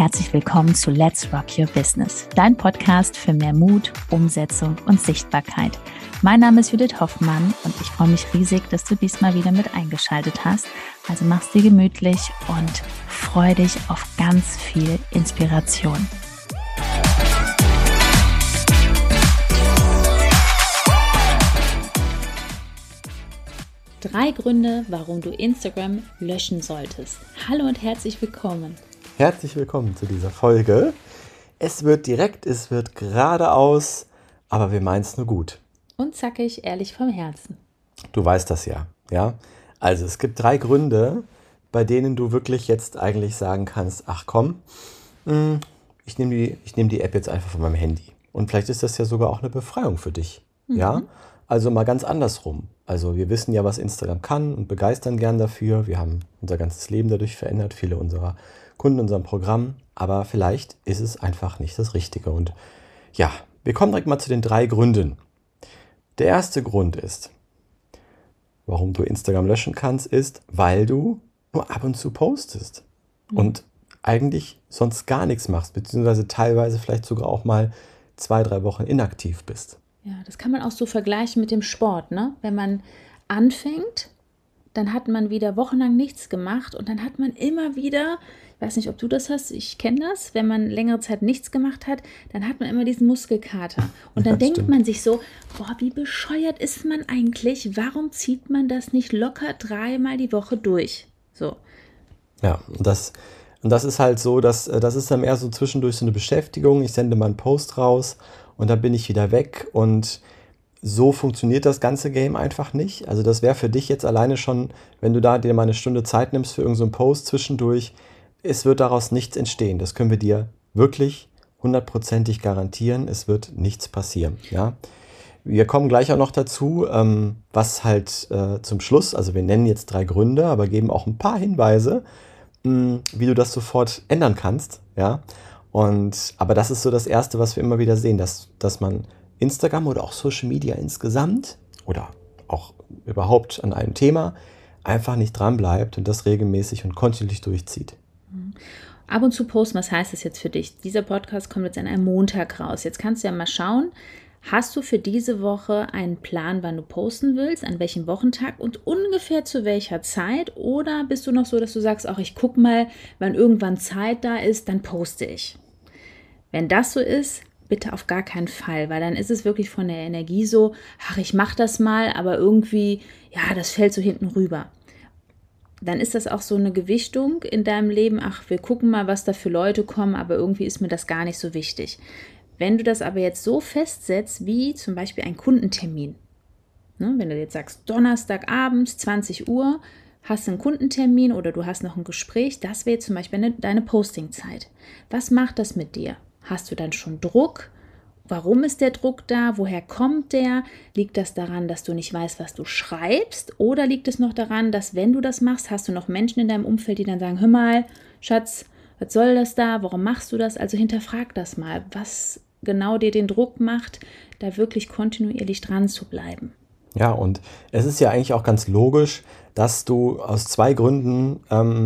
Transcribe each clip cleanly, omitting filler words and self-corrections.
herzlich willkommen zu Let's Rock Your Business, dein Podcast für mehr Mut, Umsetzung und Sichtbarkeit. Mein Name ist Judith Hoffmann und ich freue mich riesig, dass du diesmal wieder mit eingeschaltet hast. Also mach's dir gemütlich und freu dich auf ganz viel Inspiration. Drei Gründe, warum du Instagram löschen solltest. Hallo und herzlich willkommen. Herzlich willkommen zu dieser Folge. Es wird direkt, es wird geradeaus, aber wir meinen es nur gut. Und zackig, ehrlich vom Herzen. Du weißt das ja. Also es gibt 3 Gründe, bei denen du wirklich jetzt eigentlich sagen kannst, ach komm, ich nehm die App jetzt einfach von meinem Handy. Und vielleicht ist das ja sogar auch eine Befreiung für dich. Ja? Also mal ganz andersrum. Also wir wissen ja, was Instagram kann und begeistern gern dafür. Wir haben unser ganzes Leben dadurch verändert, viele unserer Kunden in unserem Programm. Aber vielleicht ist es einfach nicht das Richtige. Und ja, wir kommen direkt mal zu den 3 Gründen. Der erste Grund ist, warum du Instagram löschen kannst, ist, weil du nur ab und zu postest und eigentlich sonst gar nichts machst, beziehungsweise teilweise vielleicht sogar auch mal 2-3 Wochen inaktiv bist. Ja, das kann man auch so vergleichen mit dem Sport, ne? Wenn man anfängt, dann hat man wieder wochenlang nichts gemacht und dann hat man immer wieder, ich weiß nicht, ob du das hast, ich kenne das, wenn man längere Zeit nichts gemacht hat, dann hat man immer diesen Muskelkater. Und dann denkt man sich so, boah, wie bescheuert ist man eigentlich? Warum zieht man das nicht locker 3-mal die Woche durch? So. Ja, und das ist halt so, das ist dann eher so zwischendurch so eine Beschäftigung. Ich sende mal einen Post raus und dann bin ich wieder weg und so funktioniert das ganze Game einfach nicht. Also das wäre für dich jetzt alleine schon, wenn du da dir mal eine Stunde Zeit nimmst für irgendeinen so einen Post zwischendurch, es wird daraus nichts entstehen. Das können wir dir wirklich 100%ig garantieren. Es wird nichts passieren. Ja? Wir kommen gleich auch noch dazu, was halt zum Schluss, also wir nennen jetzt 3 Gründe, aber geben auch ein paar Hinweise, wie du das sofort ändern kannst. Ja? Aber das ist so das Erste, was wir immer wieder sehen, dass man Instagram oder auch Social Media insgesamt oder auch überhaupt an einem Thema einfach nicht dran bleibt und das regelmäßig und kontinuierlich durchzieht. Ab und zu posten, was heißt das jetzt für dich? Dieser Podcast kommt jetzt an einem Montag raus. Jetzt kannst du ja mal schauen, hast du für diese Woche einen Plan, wann du posten willst, an welchem Wochentag und ungefähr zu welcher Zeit? Oder bist du noch so, dass du sagst, ach, ich gucke mal, wann irgendwann Zeit da ist, dann poste ich. Wenn das so ist, bitte auf gar keinen Fall, weil dann ist es wirklich von der Energie so, ach, ich mache das mal, aber irgendwie, ja, das fällt so hinten rüber. Dann ist das auch so eine Gewichtung in deinem Leben, ach, wir gucken mal, was da für Leute kommen, aber irgendwie ist mir das gar nicht so wichtig. Wenn du das aber jetzt so festsetzt, wie zum Beispiel ein Kundentermin, ne, wenn du jetzt sagst, Donnerstagabends, 20 Uhr, hast du einen Kundentermin oder du hast noch ein Gespräch, das wäre zum Beispiel deine Postingzeit. Was macht das mit dir? Hast du dann schon Druck? Warum ist der Druck da? Woher kommt der? Liegt das daran, dass du nicht weißt, was du schreibst? Oder liegt es noch daran, dass wenn du das machst, hast du noch Menschen in deinem Umfeld, die dann sagen, hör mal, Schatz, was soll das da? Warum machst du das? Also hinterfrag das mal, was genau dir den Druck macht, da wirklich kontinuierlich dran zu bleiben. Ja, und es ist ja eigentlich auch ganz logisch, dass du aus 2 Gründen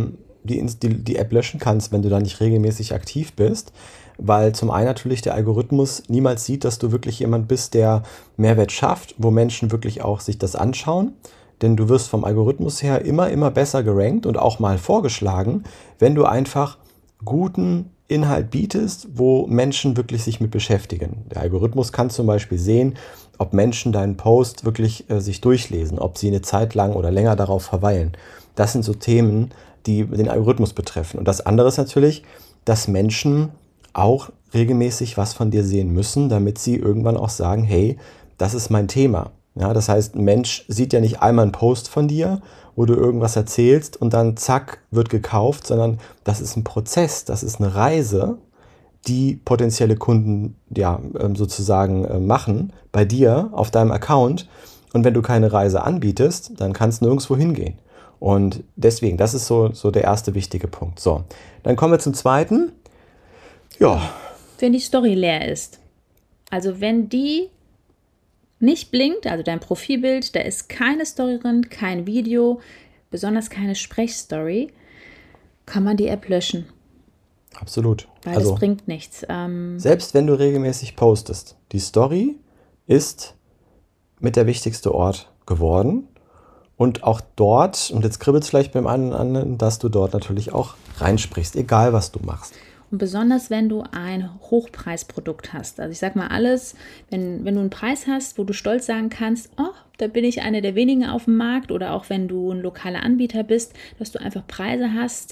die App löschen kannst, wenn du da nicht regelmäßig aktiv bist. Weil zum einen natürlich der Algorithmus niemals sieht, dass du wirklich jemand bist, der Mehrwert schafft, wo Menschen wirklich auch sich das anschauen. Denn du wirst vom Algorithmus her immer besser gerankt und auch mal vorgeschlagen, wenn du einfach guten Inhalt bietest, wo Menschen wirklich sich mit beschäftigen. Der Algorithmus kann zum Beispiel sehen, ob Menschen deinen Post wirklich sich durchlesen, ob sie eine Zeit lang oder länger darauf verweilen. Das sind so Themen, die den Algorithmus betreffen. Und das andere ist natürlich, dass Menschen auch regelmäßig was von dir sehen müssen, damit sie irgendwann auch sagen, hey, das ist mein Thema. Ja, das heißt, ein Mensch sieht ja nicht einmal einen Post von dir, wo du irgendwas erzählst und dann zack, wird gekauft, sondern das ist ein Prozess, das ist eine Reise, die potenzielle Kunden sozusagen machen bei dir auf deinem Account. Und wenn du keine Reise anbietest, dann kannst du nirgendwo hingehen. Und deswegen, das ist so der erste wichtige Punkt. So, dann kommen wir zum zweiten. Ja. Wenn die Story leer ist. Also wenn die nicht blinkt, also dein Profilbild, da ist keine Story drin, kein Video, besonders keine Sprechstory, kann man die App löschen. Absolut. Weil das bringt nichts. Selbst wenn du regelmäßig postest, die Story ist mit der wichtigste Ort geworden. Und auch dort, und jetzt kribbelt es vielleicht beim einen oder anderen, dass du dort natürlich auch reinsprichst, egal was du machst. Und besonders, wenn du ein Hochpreisprodukt hast. Also ich sag mal alles, wenn du einen Preis hast, wo du stolz sagen kannst, oh, da bin ich eine der wenigen auf dem Markt, oder auch wenn du ein lokaler Anbieter bist, dass du einfach Preise hast,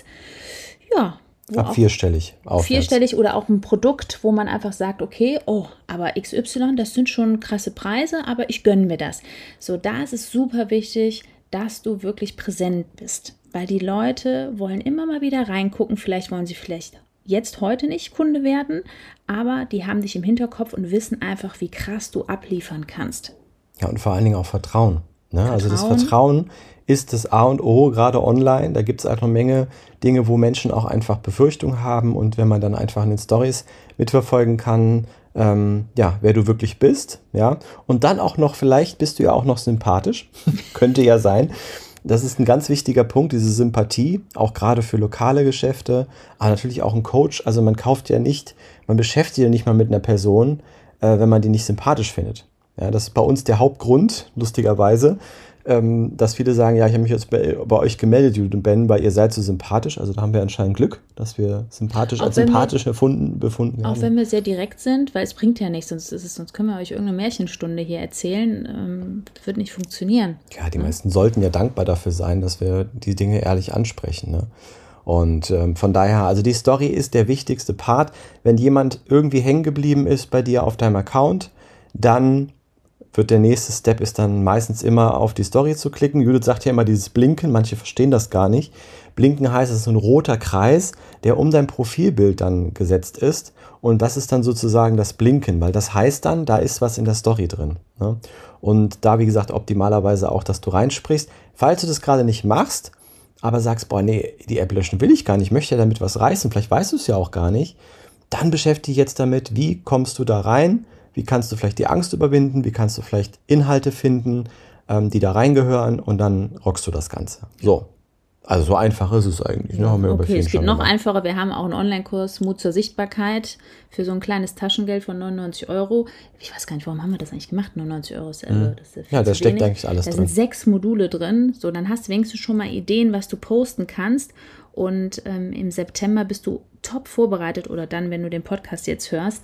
ja. Ab vierstellig aufwärts. Vierstellig oder auch ein Produkt, wo man einfach sagt, okay, oh, aber XY, das sind schon krasse Preise, aber ich gönne mir das. So, da ist es super wichtig, dass du wirklich präsent bist, weil die Leute wollen immer mal wieder reingucken, vielleicht wollen sie jetzt heute nicht Kunde werden, aber die haben dich im Hinterkopf und wissen einfach, wie krass du abliefern kannst. Ja, und vor allen Dingen auch Vertrauen. Ne? Also das Vertrauen ist das A und O, gerade online. Da gibt es auch eine Menge Dinge, wo Menschen auch einfach Befürchtungen haben. Und wenn man dann einfach in den Storys mitverfolgen kann, wer du wirklich bist, ja, und dann auch noch, vielleicht bist du ja auch noch sympathisch, könnte ja sein. Das ist ein ganz wichtiger Punkt, diese Sympathie, auch gerade für lokale Geschäfte, aber natürlich auch ein Coach. Also man beschäftigt ja nicht mal mit einer Person, wenn man die nicht sympathisch findet. Ja, das ist bei uns der Hauptgrund, lustigerweise, dass viele sagen, ja, ich habe mich jetzt bei euch gemeldet, Judith und Ben, weil ihr seid so sympathisch. Also da haben wir anscheinend Glück, dass wir sympathisch befunden haben. Auch wenn wir sehr direkt sind, weil es bringt ja nichts, sonst können wir euch irgendeine Märchenstunde hier erzählen. Das wird nicht funktionieren. Ja, die meisten sollten ja dankbar dafür sein, dass wir die Dinge ehrlich ansprechen. Ne? Und von daher, also die Story ist der wichtigste Part. Wenn jemand irgendwie hängen geblieben ist bei dir auf deinem Account, dann wird der nächste Step ist dann meistens immer auf die Story zu klicken. Judith sagt ja immer dieses Blinken, manche verstehen das gar nicht. Blinken heißt, es ist so ein roter Kreis, der um dein Profilbild dann gesetzt ist. Und das ist dann sozusagen das Blinken, weil das heißt dann, da ist was in der Story drin. Ne? Und da, wie gesagt, optimalerweise auch, dass du reinsprichst. Falls du das gerade nicht machst, aber sagst, boah, nee, die App löschen will ich gar nicht, ich möchte ja damit was reißen, vielleicht weißt du es ja auch gar nicht, dann beschäftige dich jetzt damit, wie kommst du da rein? Wie kannst du vielleicht die Angst überwinden? Wie kannst du vielleicht Inhalte finden, die da reingehören? Und dann rockst du das Ganze. So, also so einfach ist es eigentlich. Ja, okay, es geht noch einfacher. Wir haben auch einen Online-Kurs Mut zur Sichtbarkeit für so ein kleines Taschengeld von 99 €. Ich weiß gar nicht, warum haben wir das eigentlich gemacht? 99 €. Ja, da steckt eigentlich alles drin. Da sind 6 Module drin. So, dann hast du wenigstens schon mal Ideen, was du posten kannst. Und im September bist du top vorbereitet, oder dann, wenn du den Podcast jetzt hörst.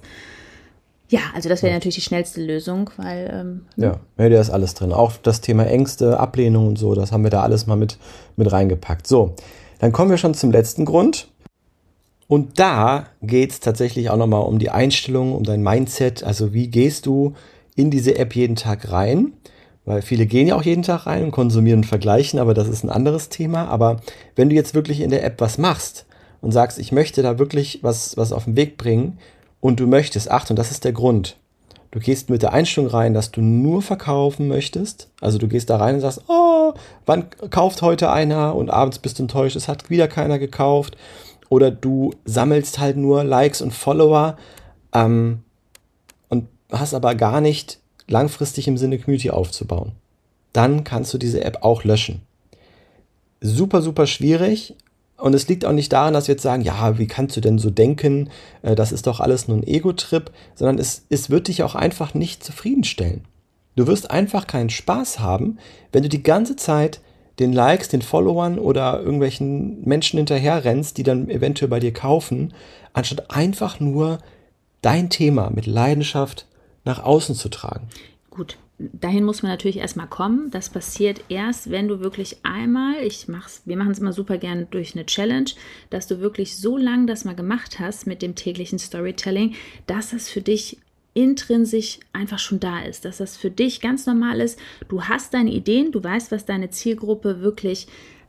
Ja, also das wäre natürlich die schnellste Lösung, weil... da ist alles drin. Auch das Thema Ängste, Ablehnung und so, das haben wir da alles mal mit reingepackt. So, dann kommen wir schon zum letzten Grund. Und da geht es tatsächlich auch nochmal um die Einstellung, um dein Mindset. Also wie gehst du in diese App jeden Tag rein? Weil viele gehen ja auch jeden Tag rein und konsumieren und vergleichen, aber das ist ein anderes Thema. Aber wenn du jetzt wirklich in der App was machst und sagst, ich möchte da wirklich was auf den Weg bringen, und du möchtest, Achtung, das ist der Grund, du gehst mit der Einstellung rein, dass du nur verkaufen möchtest. Also du gehst da rein und sagst, oh, wann kauft heute einer? Und abends bist du enttäuscht, es hat wieder keiner gekauft. Oder du sammelst halt nur Likes und Follower und hast aber gar nicht langfristig im Sinne Community aufzubauen. Dann kannst du diese App auch löschen. Super, super schwierig. Und es liegt auch nicht daran, dass wir jetzt sagen, ja, wie kannst du denn so denken, das ist doch alles nur ein Ego-Trip, sondern es wird dich auch einfach nicht zufriedenstellen. Du wirst einfach keinen Spaß haben, wenn du die ganze Zeit den Likes, den Followern oder irgendwelchen Menschen hinterher rennst, die dann eventuell bei dir kaufen, anstatt einfach nur dein Thema mit Leidenschaft nach außen zu tragen. Gut. Dahin muss man natürlich erstmal kommen. Das passiert erst, wenn du wirklich einmal, wir machen es immer super gern durch eine Challenge, dass du wirklich so lange das mal gemacht hast mit dem täglichen Storytelling, dass es für dich intrinsisch einfach schon da ist, dass das für dich ganz normal ist. Du hast deine Ideen, du weißt, was deine Zielgruppe wirklich,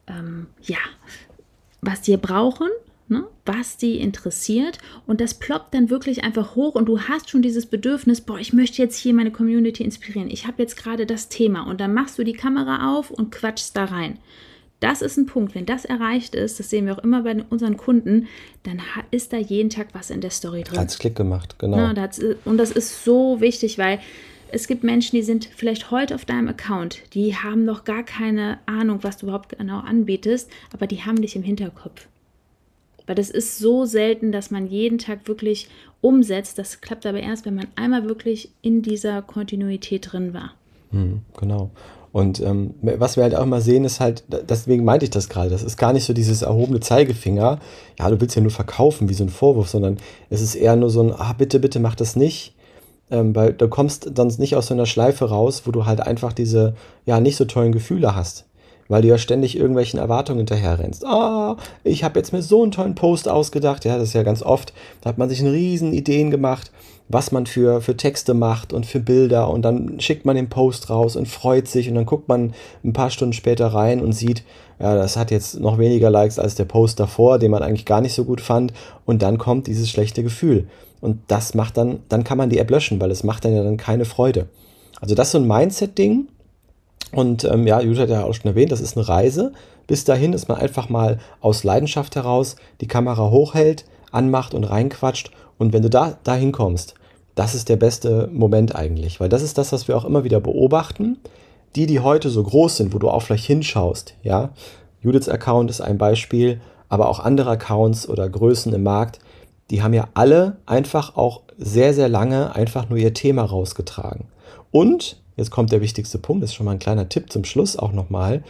was die brauchen, ne, was die interessiert, und das ploppt dann wirklich einfach hoch und du hast schon dieses Bedürfnis, ich möchte jetzt hier meine Community inspirieren, ich habe jetzt gerade das Thema, und dann machst du die Kamera auf und quatschst da rein. Das ist ein Punkt, wenn das erreicht ist, das sehen wir auch immer bei unseren Kunden, dann ist da jeden Tag was in der Story drin. Hat's Klick gemacht, genau. Ja, und das ist so wichtig, weil es gibt Menschen, die sind vielleicht heute auf deinem Account, die haben noch gar keine Ahnung, was du überhaupt genau anbietest, aber die haben dich im Hinterkopf. Weil das ist so selten, dass man jeden Tag wirklich umsetzt. Das klappt aber erst, wenn man einmal wirklich in dieser Kontinuität drin war. Genau. Und was wir halt auch immer sehen, ist halt, deswegen meinte ich das gerade, das ist gar nicht so dieses erhobene Zeigefinger, ja, du willst ja nur verkaufen, wie so ein Vorwurf, sondern es ist eher nur so ein, bitte, bitte mach das nicht, weil du kommst sonst nicht aus so einer Schleife raus, wo du halt einfach diese, ja, nicht so tollen Gefühle hast, weil du ja ständig irgendwelchen Erwartungen hinterherrennst. Ich habe jetzt mir so einen tollen Post ausgedacht, ja, das ist ja ganz oft, da hat man sich riesen Ideen gemacht, was man für Texte macht und für Bilder und dann schickt man den Post raus und freut sich und dann guckt man ein paar Stunden später rein und sieht, ja, das hat jetzt noch weniger Likes als der Post davor, den man eigentlich gar nicht so gut fand und dann kommt dieses schlechte Gefühl und das macht dann kann man die App löschen, weil es macht dann ja dann keine Freude. Also das ist so ein Mindset-Ding und Judith hat ja auch schon erwähnt, das ist eine Reise. Bis dahin ist man einfach mal aus Leidenschaft heraus die Kamera hochhält, anmacht und reinquatscht und wenn du da hinkommst, das ist der beste Moment eigentlich, weil das ist das, was wir auch immer wieder beobachten. Die heute so groß sind, wo du auch vielleicht hinschaust, ja. Judiths Account ist ein Beispiel, aber auch andere Accounts oder Größen im Markt, die haben ja alle einfach auch sehr, sehr lange einfach nur ihr Thema rausgetragen. Und, jetzt kommt der wichtigste Punkt, das ist schon mal ein kleiner Tipp zum Schluss auch nochmal,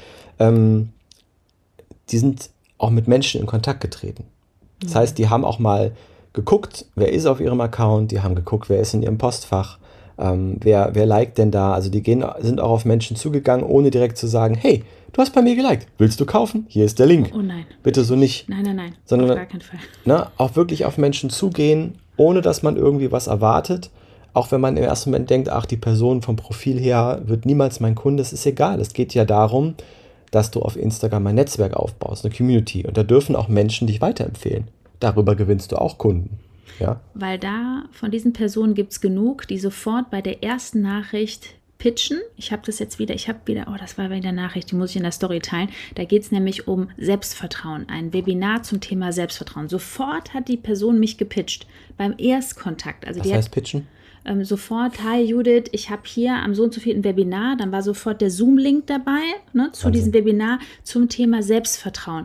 die sind auch mit Menschen in Kontakt getreten. Das heißt, die haben auch mal geguckt, wer ist auf ihrem Account, die haben geguckt, wer ist in ihrem Postfach, wer liked denn da, also die sind auch auf Menschen zugegangen, ohne direkt zu sagen, hey, du hast bei mir geliked, willst du kaufen? Hier ist der Link. Oh nein. Bitte so nicht. Nein, sondern, auf gar keinen Fall. Auch wirklich auf Menschen zugehen, ohne dass man irgendwie was erwartet, auch wenn man im ersten Moment denkt, die Person vom Profil her wird niemals mein Kunde, es ist egal, es geht ja darum, dass du auf Instagram ein Netzwerk aufbaust, eine Community und da dürfen auch Menschen dich weiterempfehlen. Darüber gewinnst du auch Kunden. Ja? Weil da von diesen Personen gibt es genug, die sofort bei der ersten Nachricht pitchen. Das war wieder eine Nachricht, die muss ich in der Story teilen. Da geht es nämlich um Selbstvertrauen, ein Webinar zum Thema Selbstvertrauen. Sofort hat die Person mich gepitcht, beim Erstkontakt. Also was heißt pitchen? Sofort, hi Judith, ich habe hier am so und so viel ein Webinar, dann war sofort der Zoom-Link dabei, zu diesem Webinar zum Thema Selbstvertrauen.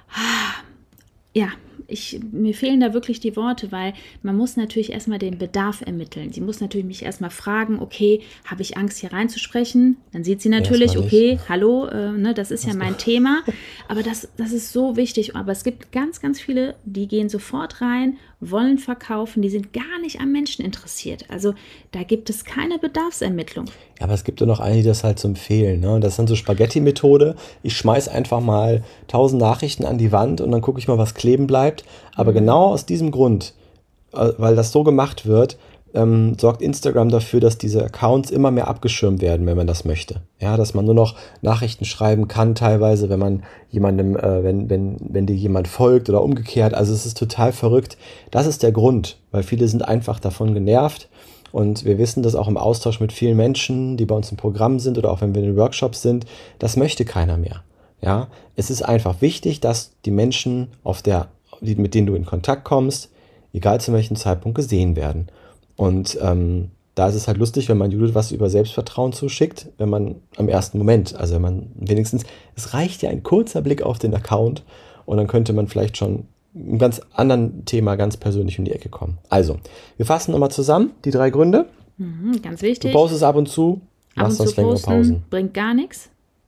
Ja, mir fehlen da wirklich die Worte, weil man muss natürlich erstmal den Bedarf ermitteln. Sie muss natürlich mich erstmal fragen, okay, habe ich Angst hier reinzusprechen? Dann sieht sie natürlich, okay, hallo, das ist ja mein Thema. Aber das ist so wichtig. Aber es gibt ganz, ganz viele, die gehen sofort rein, wollen verkaufen, die sind gar nicht am Menschen interessiert. Also da gibt es keine Bedarfsermittlung. Ja, aber es gibt ja noch einige, die das halt so empfehlen. Ne? Das ist dann so Spaghetti-Methode. Ich schmeiß einfach mal 1000 Nachrichten an die Wand und dann gucke ich mal, was kleben bleibt. Aber genau aus diesem Grund, weil das so gemacht wird, sorgt Instagram dafür, dass diese Accounts immer mehr abgeschirmt werden, wenn man das möchte. Ja, dass man nur noch Nachrichten schreiben kann, teilweise, wenn man jemandem, wenn dir jemand folgt oder umgekehrt. Also es ist total verrückt. Das ist der Grund, weil viele sind einfach davon genervt. Und wir wissen das auch im Austausch mit vielen Menschen, die bei uns im Programm sind oder auch wenn wir in den Workshops sind, das möchte keiner mehr. Ja, es ist einfach wichtig, dass die Menschen, mit denen du in Kontakt kommst, egal zu welchem Zeitpunkt gesehen werden. Und da ist es halt lustig, wenn man Judith was über Selbstvertrauen zuschickt, wenn man am ersten Moment, also wenn man wenigstens, es reicht ja ein kurzer Blick auf den Account und dann könnte man vielleicht schon einem ganz anderen Thema ganz persönlich um die Ecke kommen. Also, wir fassen nochmal zusammen, die 3 Gründe. Ganz wichtig. Du postest ab und zu, machst sonst längere Pausen. Bringt gar nichts.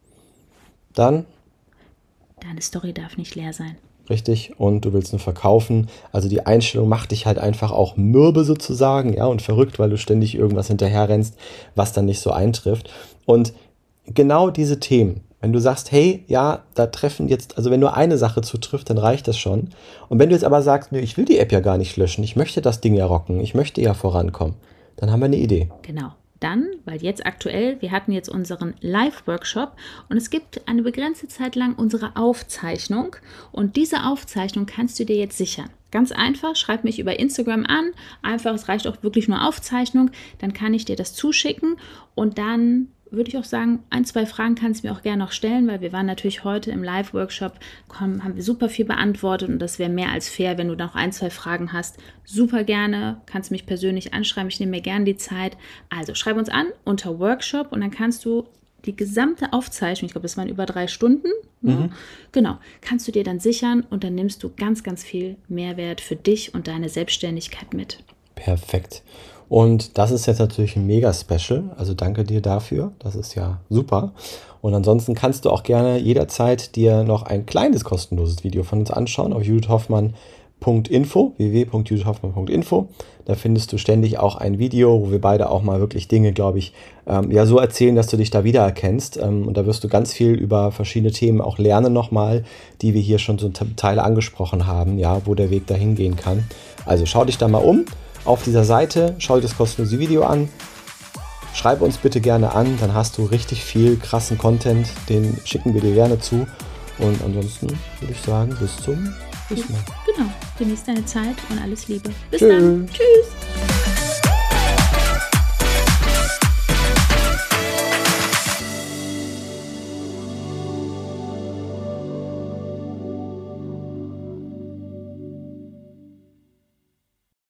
Dann? Deine Story darf nicht leer sein. Richtig, und du willst nur verkaufen. Also die Einstellung macht dich halt einfach auch mürbe sozusagen, ja, und verrückt, weil du ständig irgendwas hinterherrennst, was dann nicht so eintrifft. Und genau diese Themen, wenn du sagst, hey, ja, da treffen jetzt, also wenn nur eine Sache zutrifft, dann reicht das schon. Und wenn du jetzt aber sagst, nö, ich will die App ja gar nicht löschen, ich möchte das Ding ja rocken, ich möchte ja vorankommen, dann haben wir eine Idee. Genau. Dann, weil jetzt aktuell, wir hatten jetzt unseren Live-Workshop und es gibt eine begrenzte Zeit lang unsere Aufzeichnung und diese Aufzeichnung kannst du dir jetzt sichern. Ganz einfach, schreib mich über Instagram an, einfach, es reicht auch wirklich nur Aufzeichnung, dann kann ich dir das zuschicken und dann würde ich auch sagen, 1, 2 Fragen kannst du mir auch gerne noch stellen, weil wir waren natürlich heute im Live-Workshop, haben wir super viel beantwortet und das wäre mehr als fair, wenn du noch 1, 2 Fragen hast. Super gerne, kannst mich persönlich anschreiben, ich nehme mir gerne die Zeit. Also schreib uns an unter Workshop und dann kannst du die gesamte Aufzeichnung, ich glaube, es waren über 3 Stunden, Ne? Genau, kannst du dir dann sichern und dann nimmst du ganz, ganz viel Mehrwert für dich und deine Selbstständigkeit mit. Perfekt. Und das ist jetzt natürlich ein Mega-Special, also danke dir dafür, das ist ja super. Und ansonsten kannst du auch gerne jederzeit dir noch ein kleines kostenloses Video von uns anschauen auf judithhoffmann.info, www.judithhoffmann.info. Da findest du ständig auch ein Video, wo wir beide auch mal wirklich Dinge, glaube ich, so erzählen, dass du dich da wiedererkennst. Und da wirst du ganz viel über verschiedene Themen auch lernen nochmal, die wir hier schon so Teile angesprochen haben, ja, wo der Weg dahin gehen kann. Also schau dich da mal um auf dieser Seite, schau dir das kostenlose Video an, schreib uns bitte gerne an, dann hast du richtig viel krassen Content, den schicken wir dir gerne zu. Und ansonsten würde ich sagen, bis zum nächsten Mal. Genau, genieß deine Zeit und alles Liebe. Bis Tschüss. dann. Tschüss.